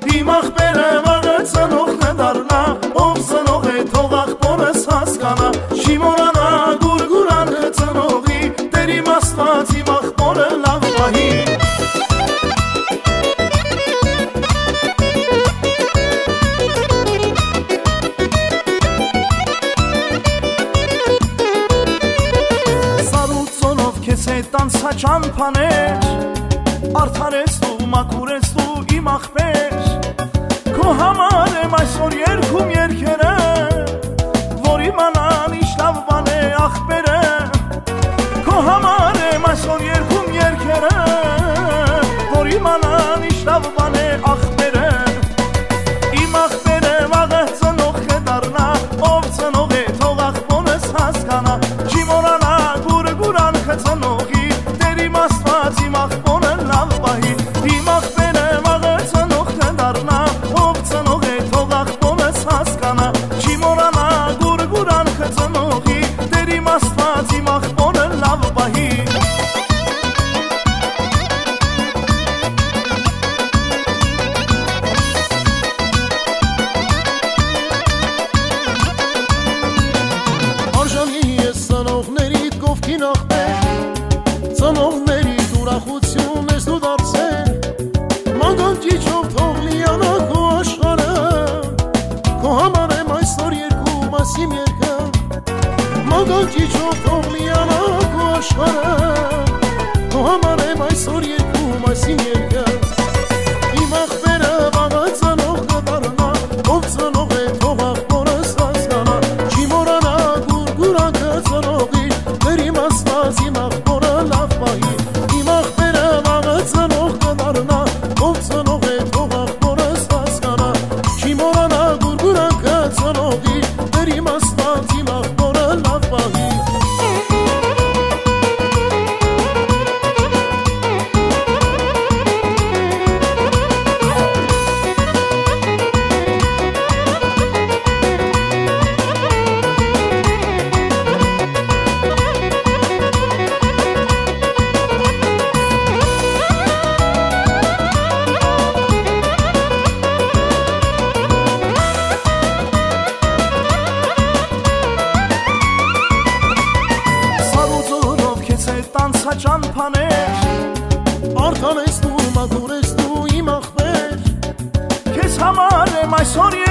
իմ աղբերը վաղը ծնողն է դառնա, ով ծնող է թող աղբորս հասկանա, չի մոռանա գուրգուրան ծնողի, Տեր իմ Աստված իմ աղբորը լավ պահի։ Տանցա ճամփաներ, արդարես դու, մաքուր ես դու իմ աղբեր, քո համար եմ այսօր երգում երգերը, որ իմանան ինչ լավ բան է աղբերը, քո համար եմ այսօր երգում երգերը, որ իմանան ինչ լավ բան է աղբերը, իմ աղբերը վաղը ծնող կդառնա, ով ծնող է թող աղբորս հասկանա, չի մոռանա գուրգուրան ծնողի, իմ աղբորը լավ պահի, իմ աղբերը վաղը ծնող կդառնա, ով ծնող է թող աղբորս հասկանա, չի մոռանա գուրգուրան ծնողի, Տեր իմ Աստված իմ աղբորը լավ պահի։ Արժանի ես ծնողներիդ կողքին աղբեր, ծնողների ուրախություն ես դու դարձել, մագանջիչով թող լիանա քո աշխարհը, քո համար եմ այսօր երգում այս իմ երգը, մագանջիչով թող լիանա քո աշխարհը, քո համար եմ այսօր երգում այս իմ երգը, իմ աղբերը վաղը ծնող կդառնա, ով ծնող է թող աղբորս հասկանա, չի մոռանա գուրգուրանքը ծնողի, Տեր իմ Աստված իմ աղբորը լավ պահի, ծնող կդառնա, ով ծնող է թող աղբորս հասկանա, չի մոռանա գուրգուրանքը ծնողի, Տեր իմ Աստված իմ աղբորը լավ պահի։ Տանցա ճամփաներ, արդար ես դու, մաքուր ես դու իմ աղբեր, քեզ համար եմ այսօր